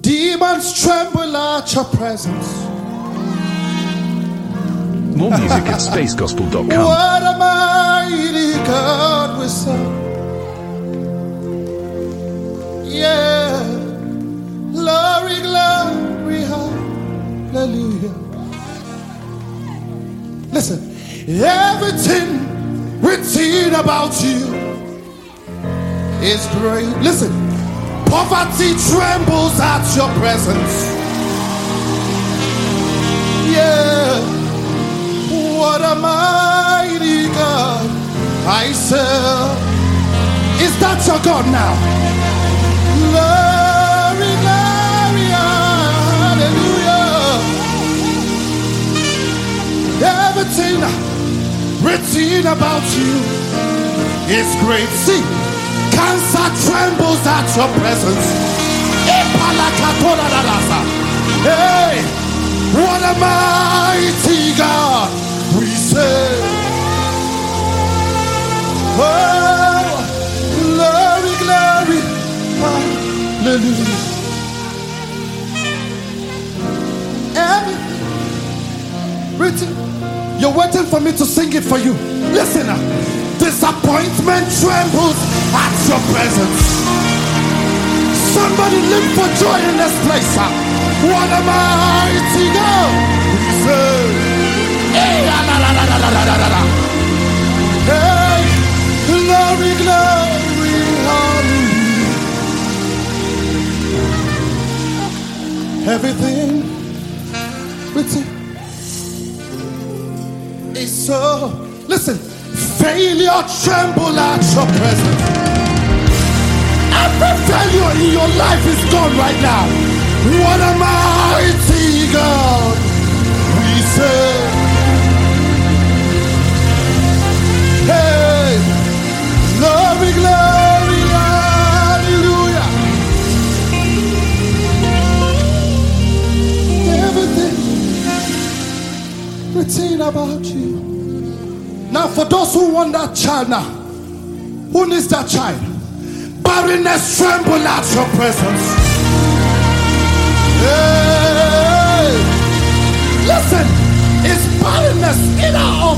Demons tremble at your presence. More music at spacegospel.com. What a mighty God we serve. Yeah. Glory, glory, hallelujah. Listen, everything written about you is great. Listen, poverty trembles at your presence. Yeah, what a mighty God I serve. Is that your God now? Glory, glory, hallelujah. Everything written about you is great. See, cancer trembles at your presence. Hey, what a mighty God we serve. Oh, glory, glory, hallelujah. Everything written. You're waiting for me to sing it for you. Listen now. Disappointment trembles at your presence. Somebody live for joy in this place. What a mighty God we serve. Hey, glory, glory, hallelujah. Everything written is so. Listen, failure tremble at your presence. Every failure in your life is gone right now. What a mighty God we serve. Hey, glory, glory, hallelujah. Everything written about you. Now for those who want that child now, who needs that child? Barrenness tremble at your presence. Hey, listen, it's barrenness in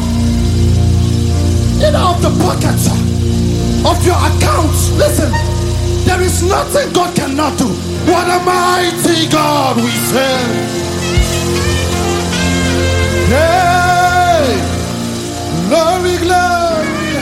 out of the pocket of your account. Listen, there is nothing God cannot do. What a mighty God we serve. Hey, glory, glory,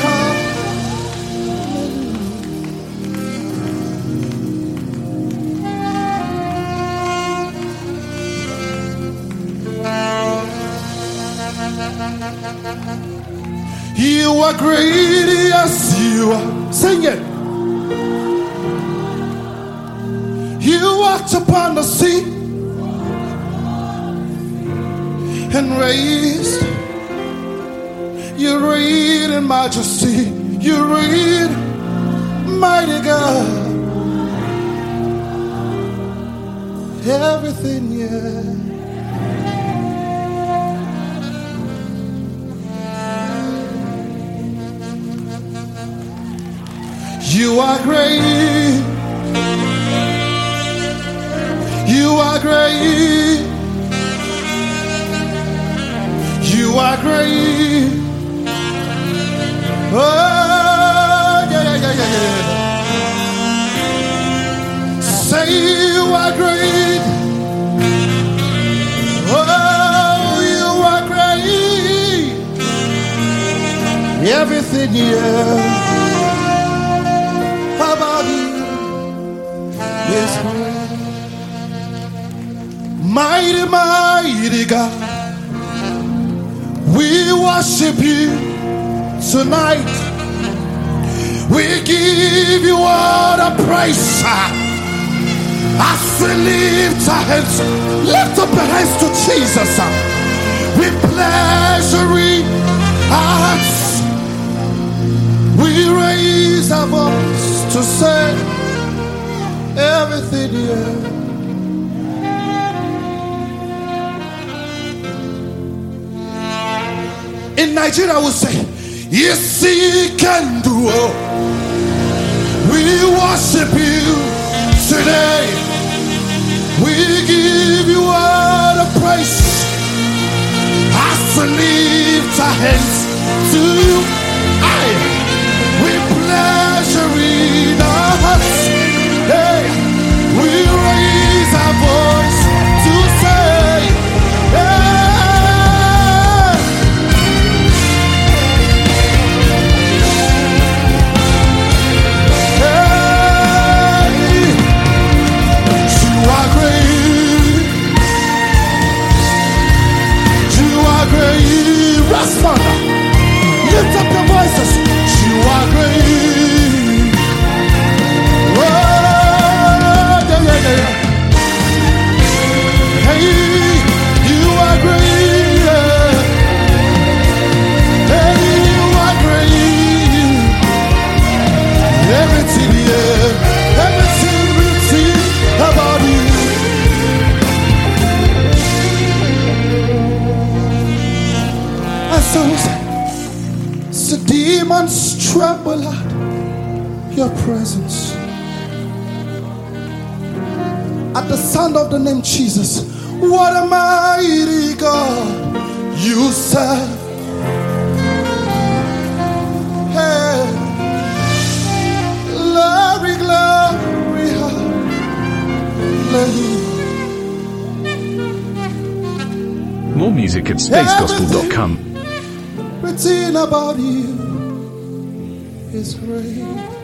you are great, yes you are. Sing it. You walked upon the sea and raised. You reign in majesty. You reign, mighty God. Everything, yeah. You are great. You are great. You are great. Oh, yeah. Say you are great. Oh, you are great. Everything, yeah. How about you? Yes, mighty, mighty God, we worship you tonight. We give you all the praise. As we lift our hands, lift up your hands to Jesus. With pleasuring hearts, we raise our voice to say everything here. In Nigeria, we say, yes, he can do all. We worship you today. We praise as we lift our hands to you. With pleasure in our hearts, hey, we raise our voice to say, hey, hey, you are great, you are great. Respond, lift up your voices. You are great. Oh, yeah, yeah, yeah. Hey, you are great. Hey, you are great. Everything, yeah, everything we see about you. And so the demons tremble at your presence. At the sound of the name Jesus, what a mighty God you serve. Hey, glory, glory, hallelujah. More music at spacegospel.com. Everything about you is great.